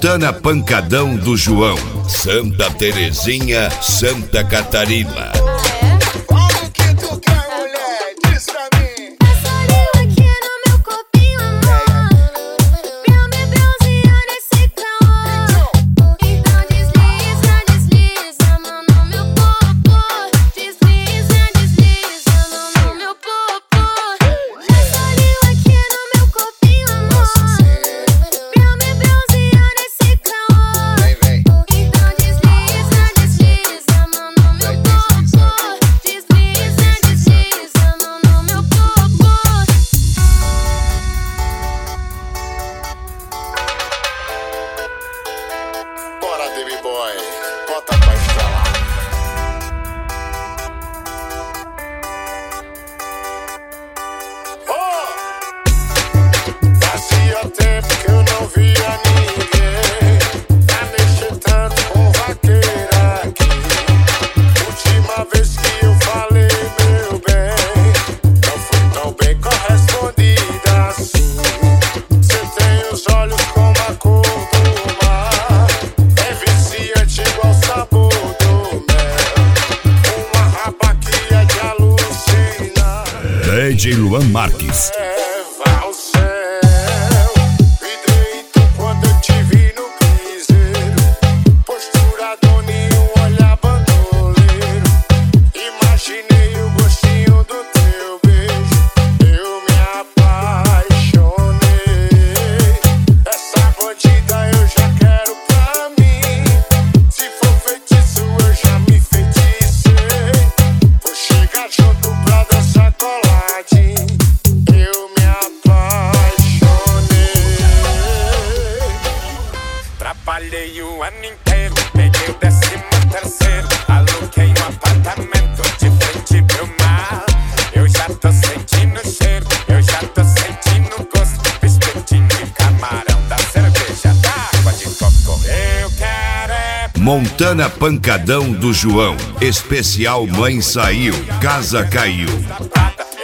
Montana Pancadão do João, Santa Terezinha, Santa Catarina. Como que tu quer, mulher? Diz pra mim. Passarinho aqui no meu copinho, amor, pra me bronzear nesse calor. Então desliza, desliza, mão no meu popô. Desliza, desliza, mão no meu popô. Passarinho aqui no meu copinho, amor, pra me bronzear nesse calor. Então desliza, desliza, mão no meu popô. Desliza, desliza, mão no meu popô. Bora, Baby Boy, bota pra estralar. Fazia tempo que eu não via ninguém pra mexer tanto com vaqueira aqui. Última vez que eu falei, meu bem, não fui tão bem correspondida assim. Você tem os olhos como a cor do mar, é viciante igual o sabor do mel. Uma raba que é de alucinar. DJ Luan Marques. Leva ao céu, vidreito quando eu te vi no piseiro. Postura doninho, olhar bandoleiro. Imaginei o gostinho do teu beijo, eu me apaixonei. Essa bandida eu já quero pra mim. Se for feitiço eu já me feiticei. Vou chegar junto pra dançar coladinho. Eu me apaixonei. Trabalhei o ano inteiro, peguei o 13º, aluguei um apartamento de frente pro mar. Eu já tô sentindo o cheiro, eu já tô sentindo o gosto do espetinho de camarão, da cerveja, da água de coco. Eu quero é Montana Pancadão do João, especial Mãe Saiu, Casa Caiu. prata.